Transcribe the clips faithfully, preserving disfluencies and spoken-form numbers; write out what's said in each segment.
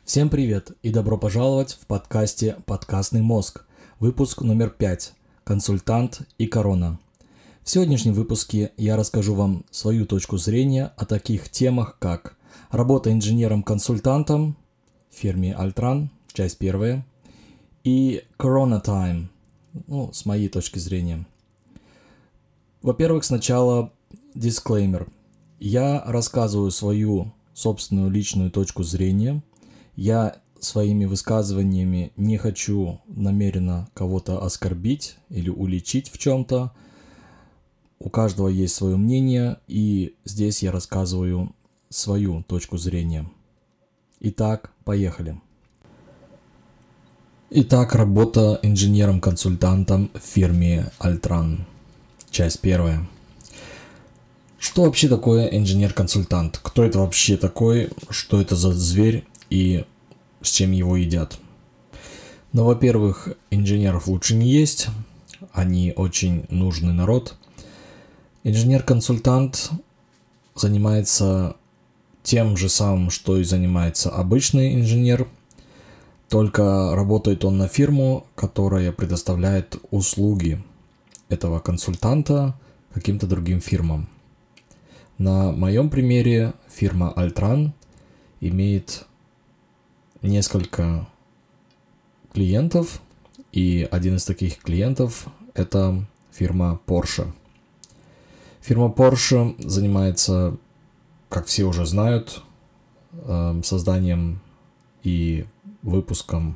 Всем привет и добро пожаловать в подкасте «Подкастный мозг», выпуск номер пять «Консультант и корона». В сегодняшнем выпуске я расскажу вам свою точку зрения о таких темах, как работа инженером-консультантом в фирме Altran, часть первая, и Corona Time, ну, с моей точки зрения. Во-первых, сначала дисклеймер. Я рассказываю свою собственную личную точку зрения. Я своими высказываниями не хочу намеренно кого-то оскорбить или уличить в чем-то. У каждого есть свое мнение, и здесь я рассказываю свою точку зрения. Итак, поехали. Итак, работа инженером-консультантом в фирме Altran. Часть первая. Что вообще такое инженер-консультант? Кто это вообще такой? Что это за зверь? И с чем его едят? Ну, во-первых, инженеров лучше не есть. Они очень нужный народ. Инженер-консультант занимается тем же самым, что и занимается обычный инженер. Только работает он на фирму, которая предоставляет услуги этого консультанта каким-то другим фирмам. На моем примере фирма Altran имеет несколько клиентов, и один из таких клиентов – это фирма Porsche. Фирма Porsche занимается, как все уже знают, созданием и выпуском,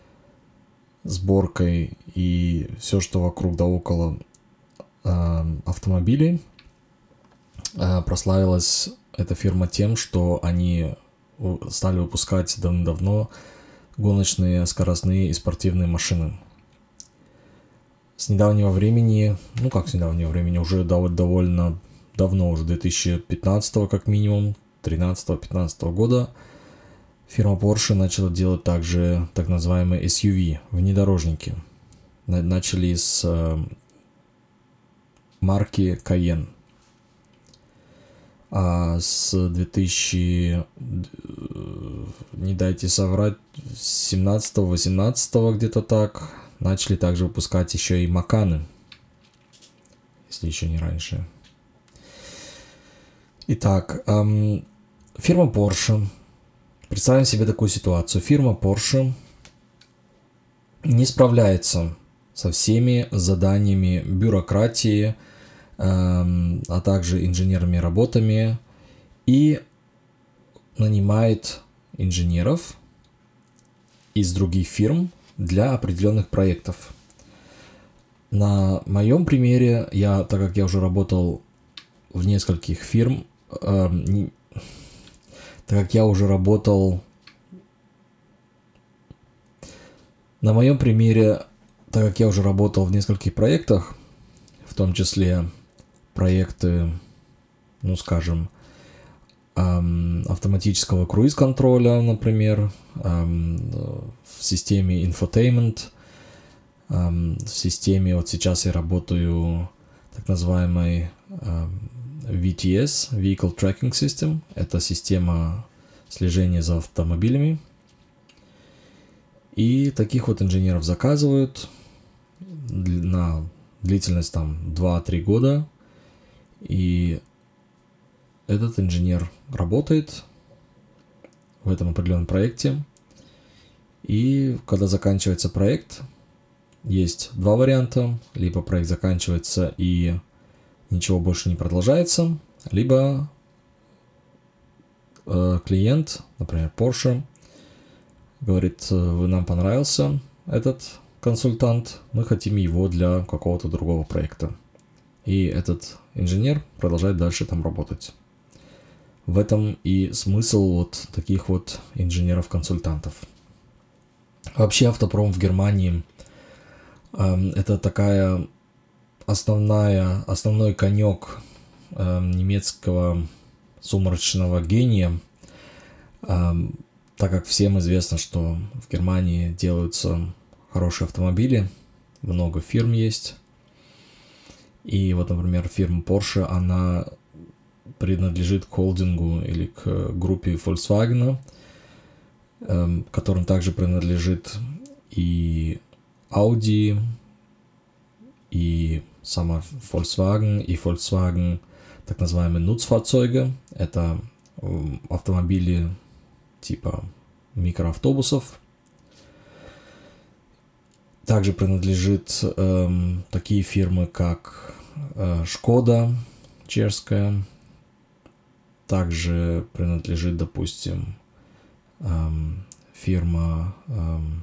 сборкой и все, что вокруг да около автомобилей. Прославилась эта фирма тем, что они стали выпускать давно-давно гоночные, скоростные и спортивные машины. С недавнего времени, ну как с недавнего времени, уже довольно давно, уже две тысячи пятнадцатого как минимум, тринадцатого-пятнадцатого года, фирма Porsche начала делать также так называемые эс ю ви, внедорожники. Начали с марки Cayenne. А с две тысячи, не дайте соврать, семнадцатого-восемнадцатого где-то так, начали также выпускать еще и Маканы, если еще не раньше. Итак, эм, фирма Porsche. Представим себе такую ситуацию. Фирма Porsche не справляется со всеми заданиями бюрократии, а также инженерными работами, и нанимает инженеров из других фирм для определенных проектов. На моем примере, я, так как я уже работал в нескольких фирм, э, не, так как я уже работал, на моем примере, так как я уже работал в нескольких проектах, в том числе проекты, ну скажем, эм, автоматического круиз-контроля, например, эм, в системе infotainment, эм, в системе, вот сейчас я работаю так называемой эм, ви ти эс, Vehicle Tracking System, это система слежения за автомобилями. И таких вот инженеров заказывают на длительность там два-три года. И этот инженер работает в этом определенном проекте. И когда заканчивается проект, есть два варианта. Либо проект заканчивается и ничего больше не продолжается, либо э, клиент, например, Porsche, говорит: вы нам понравился этот консультант, мы хотим его для какого-то другого проекта. И этот инженер продолжает дальше там работать. В этом и смысл вот таких вот инженеров-консультантов. Вообще автопром в Германии э, это такая основная, основной конек э, немецкого сумрачного гения, э, так как всем известно, что в Германии делаются хорошие автомобили, много фирм есть. И вот, например, фирма Porsche, она принадлежит к холдингу или к группе Volkswagen. эм, которым также принадлежит и Audi, и сама Volkswagen, и Volkswagen так называемые Nutzfahrzeuge. Это эм, автомобили типа микроавтобусов. Также принадлежит эм, такие фирмы, как э, Шкода чешская. Также принадлежит, допустим, эм, фирма эм,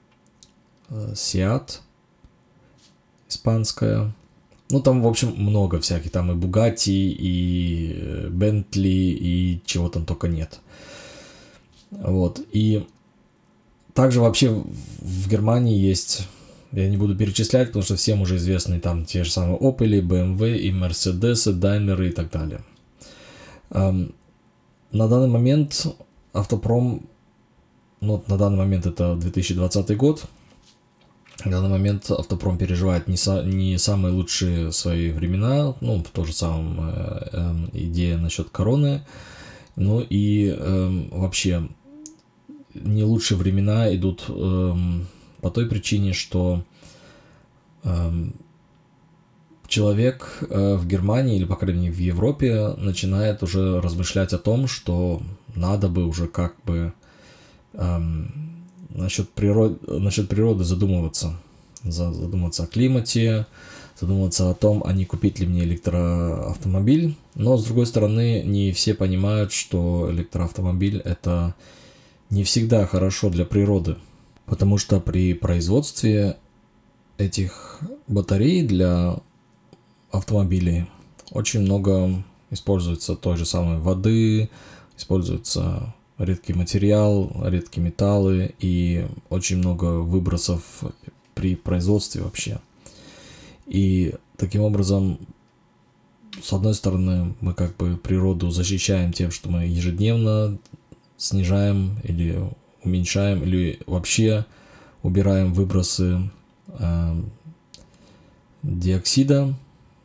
Seat испанская. Ну, там, в общем, много всяких. Там и Bugatti, и Bentley, и чего там только нет. Вот. И также вообще в Германии есть, я не буду перечислять, потому что всем уже известны там те же самые Opel, бэ эм вэ, и Mercedes, Daimler и так далее. Эм, на данный момент автопром, ну, на данный момент это две тысячи двадцатый год, на данный момент автопром переживает не, са, не самые лучшие свои времена, ну, то же самое э, э, идея насчет короны, ну и э, вообще не лучшие времена идут э, по той причине, что э, человек э, в Германии, или, по крайней мере, в Европе, начинает уже размышлять о том, что надо бы уже как бы э, насчет, природ... насчет природы задумываться. Задумываться о климате, задумываться о том, а не купить ли мне электроавтомобиль. Но, с другой стороны, не все понимают, что электроавтомобиль – это не всегда хорошо для природы, потому что при производстве этих батарей для автомобилей очень много используется той же самой воды, используется редкий материал, редкие металлы и очень много выбросов при производстве вообще. И таким образом, с одной стороны, мы как бы природу защищаем тем, что мы ежедневно снижаем или уменьшаем, или вообще убираем выбросы э, диоксида,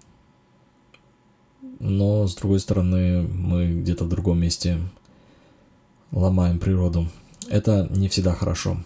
но с другой стороны мы где-то в другом месте ломаем природу. Это не всегда хорошо.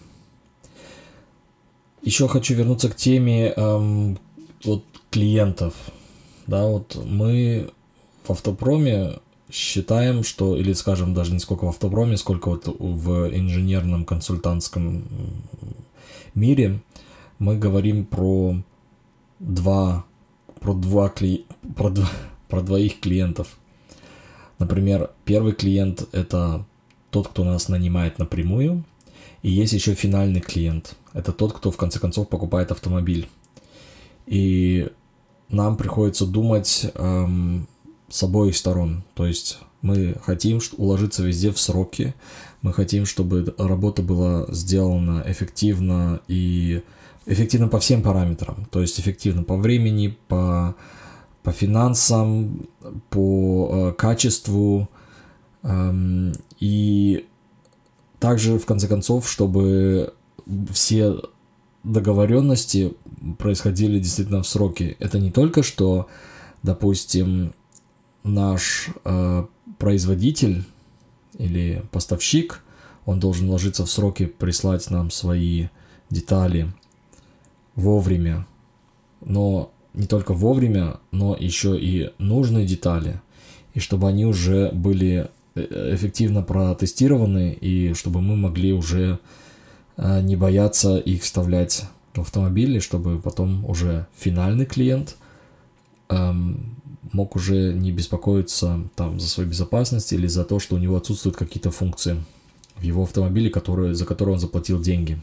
Еще хочу вернуться к теме эм, вот клиентов. Да, вот мы в автопроме считаем, что, или скажем, даже не сколько в автопроме, сколько вот в инженерном консультантском мире, мы говорим про два, про два кли, про, два, про двоих клиентов. Например, первый клиент – это тот, кто нас нанимает напрямую, и есть еще финальный клиент. Это тот, кто в конце концов покупает автомобиль. И нам приходится думать эм, с обоих сторон. То есть мы хотим уложиться везде в сроки, мы хотим, чтобы работа была сделана эффективно и эффективно по всем параметрам. То есть эффективно по времени, по, по финансам, по э, качеству. Эм, и также, в конце концов, чтобы все договоренности происходили действительно в сроки. Это не только что, допустим, наш э, производитель или поставщик, он должен ложиться в сроки, прислать нам свои детали вовремя, но не только вовремя, но еще и нужные детали, и чтобы они уже были эффективно протестированы, и чтобы мы могли уже э, не бояться их вставлять в автомобиль, и чтобы потом уже финальный клиент эм, мог уже не беспокоиться там за свою безопасность или за то, что у него отсутствуют какие-то функции в его автомобиле, которые, за которые он заплатил деньги.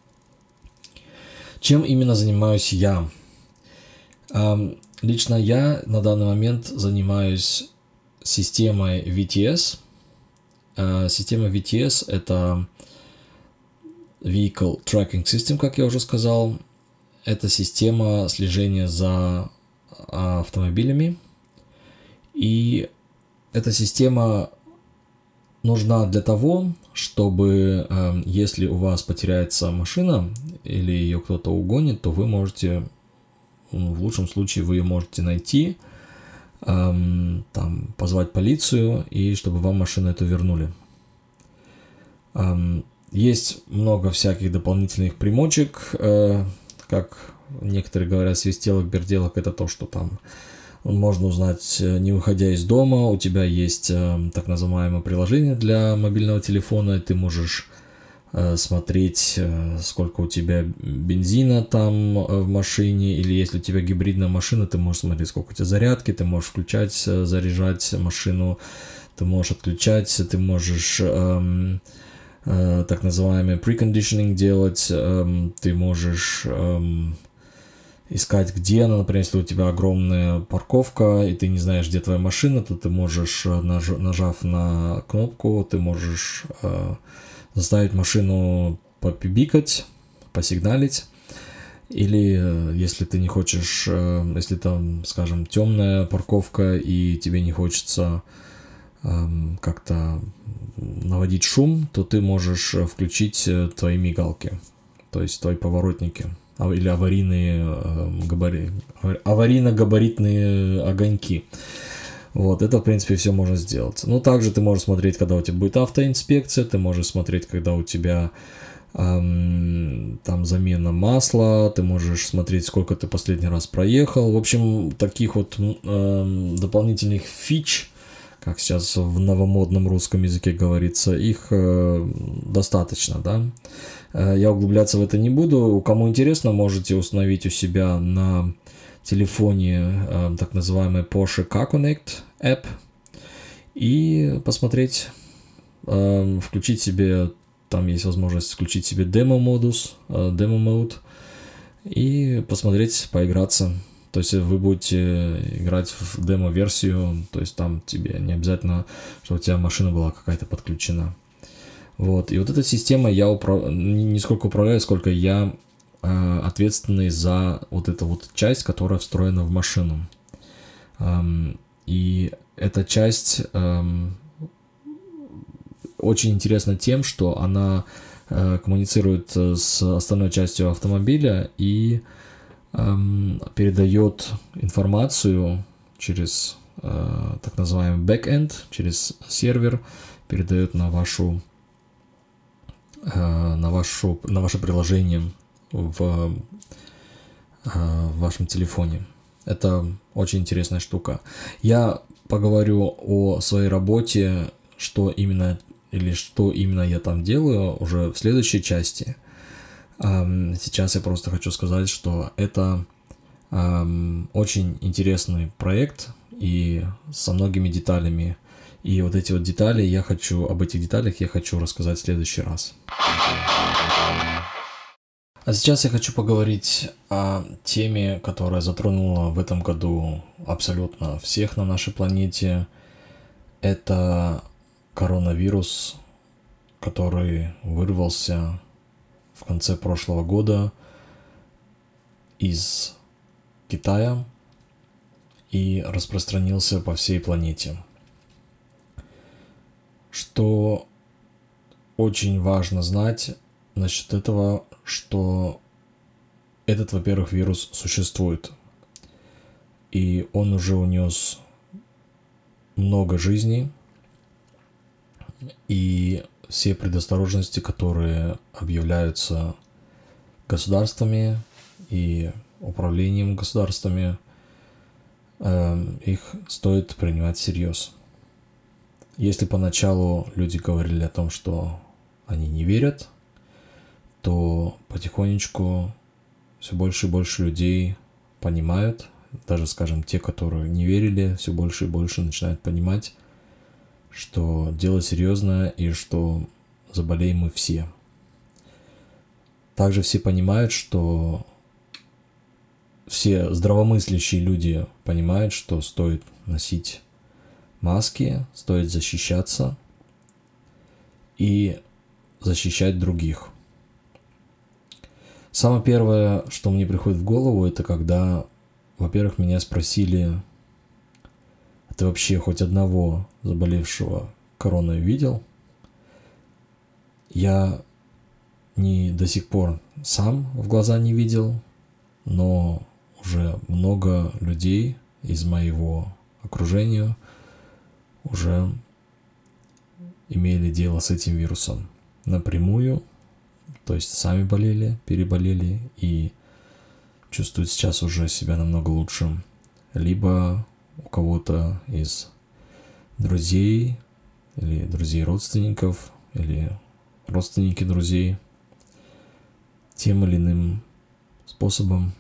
Чем именно занимаюсь я? Эм, лично я на данный момент занимаюсь системой ви ти эс. Э, система ви ти эс – это Vehicle Tracking System, как я уже сказал. Это система слежения за автомобилями. И эта система нужна для того, чтобы, э, если у вас потеряется машина или ее кто-то угонит, то вы можете, ну, в лучшем случае вы ее можете найти, э, там, позвать полицию, и чтобы вам машину эту вернули. Э, Есть много всяких дополнительных примочек, как некоторые говорят, свистелок, берделок, это то, что там можно узнать, не выходя из дома. У тебя есть так называемое приложение для мобильного телефона, и ты можешь смотреть, сколько у тебя бензина там в машине, или если у тебя гибридная машина, ты можешь смотреть, сколько у тебя зарядки, ты можешь включать, заряжать машину, ты можешь отключать, ты можешь эм, э, так называемый preconditioning делать, эм, ты можешь эм, искать, где она, например, если у тебя огромная парковка, и ты не знаешь, где твоя машина, то ты можешь, наж- нажав на кнопку, ты можешь э, заставить машину попибикать, посигналить. Или если ты не хочешь, э, если там, скажем, темная парковка, и тебе не хочется э, как-то наводить шум, то ты можешь включить твои мигалки, то есть твои поворотники. Или аварийные э, габари... аварийно-габаритные огоньки. Вот, это, в принципе, все можно сделать. Ну, также ты можешь смотреть, когда у тебя будет автоинспекция, ты можешь смотреть, когда у тебя эм, там замена масла, ты можешь смотреть, сколько ты последний раз проехал. В общем, таких вот эм, дополнительных фич, как сейчас в новомодном русском языке говорится, их э, достаточно, да. Я углубляться в это не буду. Кому интересно, можете установить у себя на телефоне э, так называемый Porsche Car Connect App и посмотреть, э, включить себе, там есть возможность включить себе демо-модус, э, демо-мод, и посмотреть, поиграться. То есть вы будете играть в демо-версию, то есть там тебе не обязательно, чтобы у тебя машина была какая-то подключена. Вот, и вот эта система я управ... не сколько управляю, сколько я э, ответственный за вот эту вот часть, которая встроена в машину. Эм, и эта часть эм, очень интересна тем, что она э, коммуницирует с остальной частью автомобиля и эм, передает информацию через э, так называемый back-end, через сервер, передает на вашу на, вашу, на ваше приложение в, в вашем телефоне. Это очень интересная штука. Я поговорю о своей работе, что именно или что именно я там делаю уже в следующей части. Сейчас я просто хочу сказать, что это очень интересный проект и со многими деталями. И вот эти вот детали я хочу, об этих деталях я хочу рассказать в следующий раз. А сейчас я хочу поговорить о теме, которая затронула в этом году абсолютно всех на нашей планете. Это коронавирус, который вырвался в конце прошлого года из Китая и распространился по всей планете. Что очень важно знать насчет этого, что этот, во-первых, вирус существует, и он уже унес много жизней, и все предосторожности, которые объявляются государствами и управлением государствами, их стоит принимать всерьез. Если поначалу люди говорили о том, что они не верят, то потихонечку все больше и больше людей понимают, даже, скажем, те, которые не верили, все больше и больше начинают понимать, что дело серьезное и что заболеем мы все. Также все понимают, что все здравомыслящие люди понимают, что стоит носить маски, стоит защищаться и защищать других. Самое первое, что мне приходит в голову, это когда, во-первых, меня спросили: а ты вообще хоть одного заболевшего короной видел? Я не до сих пор сам в глаза не видел, но уже много людей из моего окружения уже имели дело с этим вирусом. напрямую, то есть сами болели, переболели и чувствуют сейчас уже себя намного лучше, либо у кого-то из друзей или друзей родственников, или родственники друзей тем или иным способом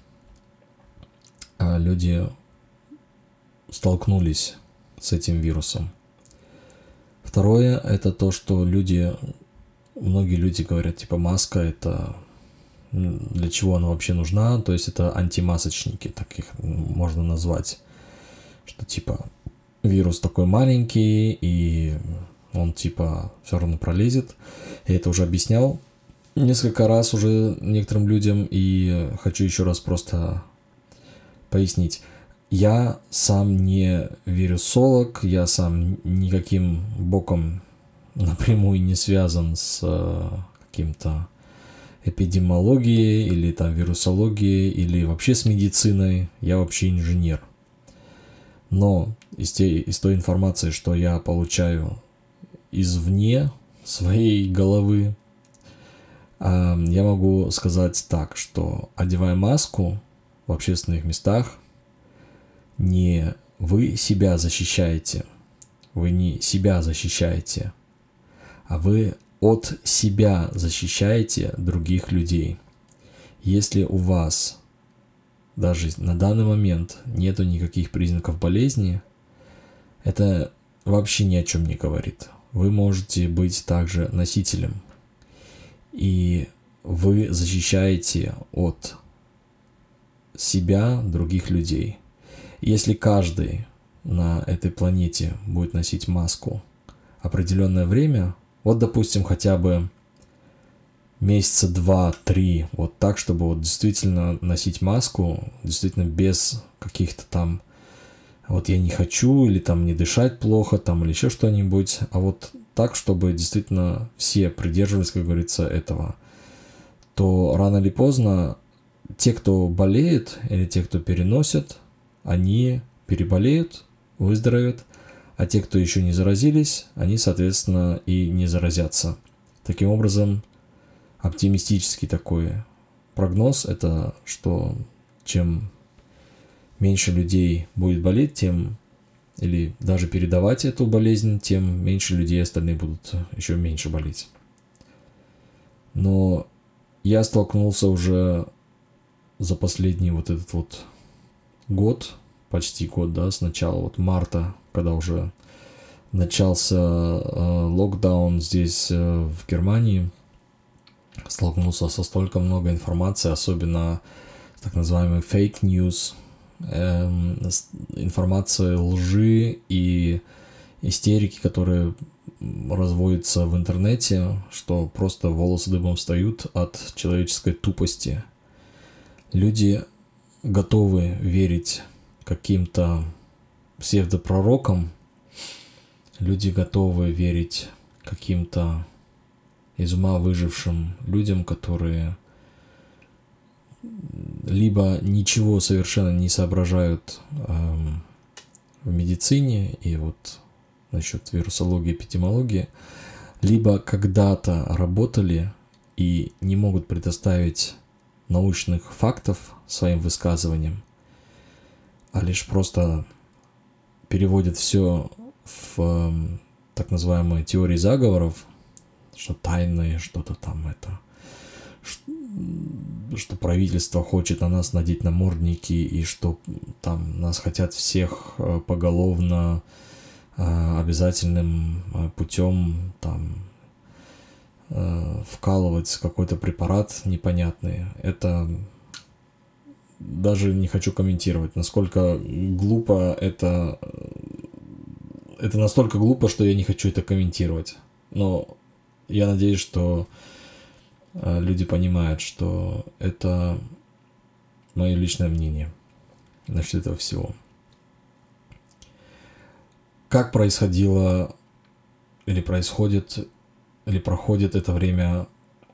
люди столкнулись с этим вирусом. Второе, это то, что люди, многие люди говорят, типа, маска это для чего она вообще нужна, то есть это антимасочники, так их можно назвать, что типа вирус такой маленький и он типа все равно пролезет. Я это уже объяснял несколько раз уже некоторым людям и хочу еще раз просто пояснить. Я сам не вирусолог, я сам никаким боком напрямую не связан с каким-то эпидемиологией или там вирусологией или вообще с медициной. Я вообще инженер. Но из, те, из той информации, что я получаю извне своей головы, я могу сказать так, что одевая маску в общественных местах, не вы себя защищаете, вы не себя защищаете, а вы от себя защищаете других людей. Если у вас даже на данный момент нету никаких признаков болезни, это вообще ни о чем не говорит. Вы можете быть также носителем, и вы защищаете от себя других людей. Если каждый на этой планете будет носить маску определенное время, вот, допустим, хотя бы месяца два-три, вот так, чтобы вот действительно носить маску, действительно без каких-то там, вот я не хочу, или там не дышать плохо, там, или еще что-нибудь, а вот так, чтобы действительно все придерживались, как говорится, этого, то рано или поздно те, кто болеет, или те, кто переносит, они переболеют, выздоровеют, а те, кто еще не заразились, они, соответственно, и не заразятся. Таким образом, оптимистический такой прогноз – это что чем меньше людей будет болеть, тем или даже передавать эту болезнь, тем меньше людей остальные будут еще меньше болеть. Но я столкнулся уже за последний вот этот вот год, почти год, да, с начала вот марта, когда уже начался э, локдаун здесь, э, в Германии, столкнулся со столько много информации, особенно так называемый fake news, э, информация лжи и истерики, которые разводятся в интернете, что просто волосы дыбом встают от человеческой тупости. Люди готовы верить каким-то псевдопророкам, люди готовы верить каким-то из ума выжившим людям, которые либо ничего совершенно не соображают эм, в медицине и вот насчет вирусологии, эпидемиологии, либо когда-то работали и не могут предоставить научных фактов своим высказываниям, а лишь просто переводят все в э, так называемые теории заговоров, что тайные, что-то там это, что, что правительство хочет на нас надеть намордники и что там нас хотят всех поголовно э, обязательным путем там э, вкалывать какой-то препарат непонятный. Это даже не хочу комментировать, насколько глупо это, это настолько глупо, что я не хочу это комментировать. Но я надеюсь, что люди понимают, что это мое личное мнение насчет этого всего. Как происходило или происходит, или проходит это время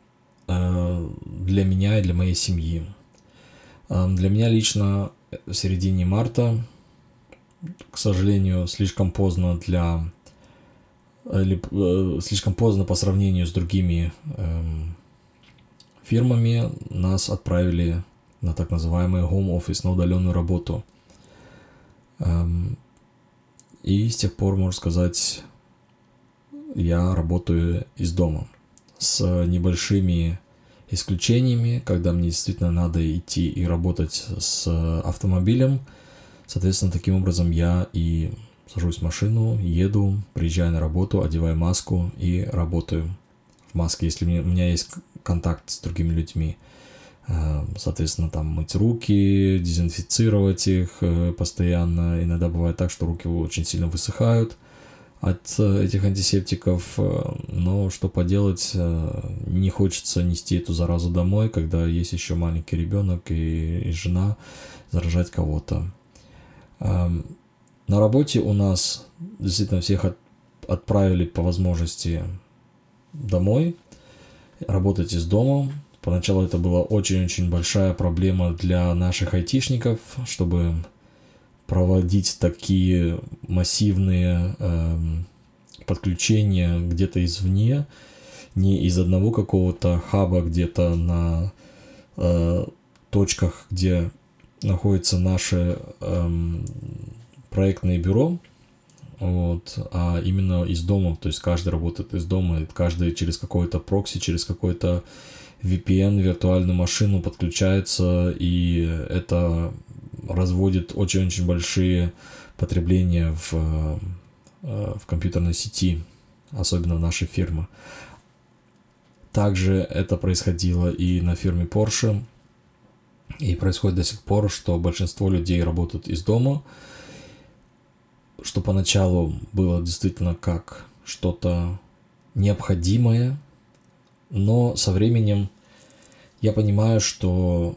для меня и для моей семьи? Для меня лично в середине марта, к сожалению, слишком поздно для или э, слишком поздно по сравнению с другими э, фирмами нас отправили на так называемый home office, на удаленную работу. Э, и с тех пор, можно сказать, я работаю из дома с небольшими исключениями, когда мне действительно надо идти и работать с автомобилем. Соответственно, таким образом я и сажусь в машину, еду, приезжаю на работу, одеваю маску и работаю в маске, если у меня есть контакт с другими людьми. Соответственно, там мыть руки, дезинфицировать их постоянно. Иногда бывает так, что руки очень сильно высыхают от этих антисептиков, но что поделать, не хочется нести эту заразу домой, когда есть еще маленький ребенок и, и жена, заражать кого-то. На работе у нас действительно всех от, отправили по возможности домой, работать из дома. Поначалу это была очень-очень большая проблема для наших айтишников, чтобы проводить такие массивные э, подключения где-то извне, не из одного какого-то хаба где-то на э, точках, где находится наше э, проектное бюро, вот, а именно из дома, то есть каждый работает из дома, каждый через какой-то прокси, через какой-то ви пи эн, виртуальную машину подключается, и это разводит очень-очень большие потребления в, в компьютерной сети, особенно в нашей фирме. Также это происходило и на фирме Porsche, и происходит до сих пор, что большинство людей работают из дома, что поначалу было действительно как что-то необходимое, но со временем я понимаю, что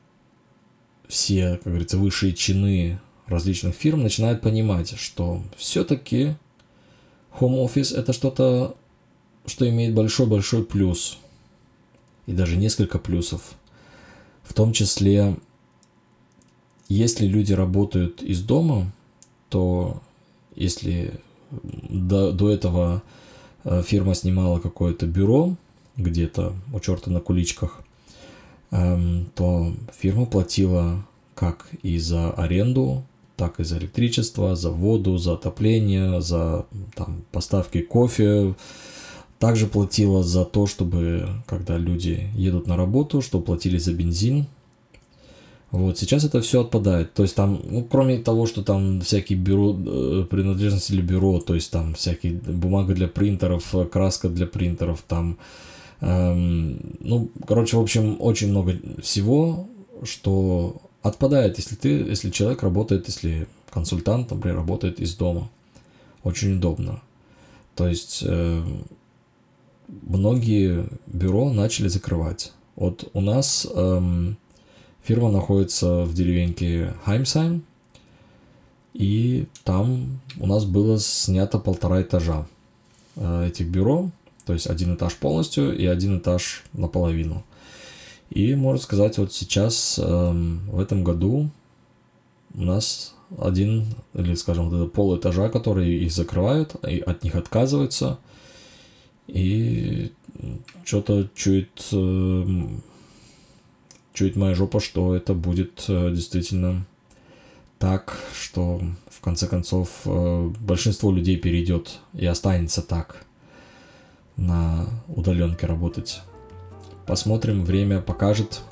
все, как говорится, высшие чины различных фирм начинают понимать, что все-таки home office это что-то, что имеет большой-большой плюс, и даже несколько плюсов. В том числе, если люди работают из дома, то если до, до этого фирма снимала какое-то бюро где-то у черта на куличках, то фирма платила как и за аренду, так и за электричество, за воду, за отопление, за там, поставки кофе. Также платила за то, чтобы, когда люди едут на работу, чтобы платили за бензин. Вот, сейчас это все отпадает. То есть там, ну, кроме того, что там всякие бюро, принадлежности для бюро, то есть там всякие бумага для принтеров, краска для принтеров, там, эм, ну, короче, в общем, очень много всего, что отпадает, если ты, если человек работает, если консультант, например, работает из дома. Очень удобно. То есть э, многие бюро начали закрывать. Вот у нас эм, фирма находится в деревеньке Хаймсайм, и там у нас было снято полтора этажа э, этих бюро, то есть один этаж полностью и один этаж наполовину. И, можно сказать, вот сейчас, э, в этом году у нас один, или, скажем, вот это пол этажа, которые их закрывают, и от них отказываются, и что-то чует, э, чует моя жопа, что это будет э, действительно так, что в конце концов э, большинство людей перейдет и останется так на удаленке работать. Посмотрим, время покажет.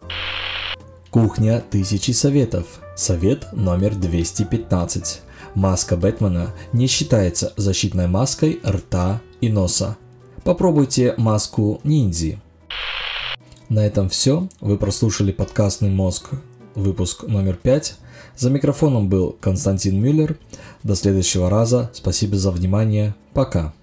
Кухня тысячи советов. Совет номер двести пятнадцать. Маска Бэтмена не считается защитной маской рта и носа. Попробуйте маску ниндзя. На этом все. Вы прослушали подкастный мозг, выпуск номер пять. За микрофоном был Константин Мюллер. До следующего раза. Спасибо за внимание. Пока.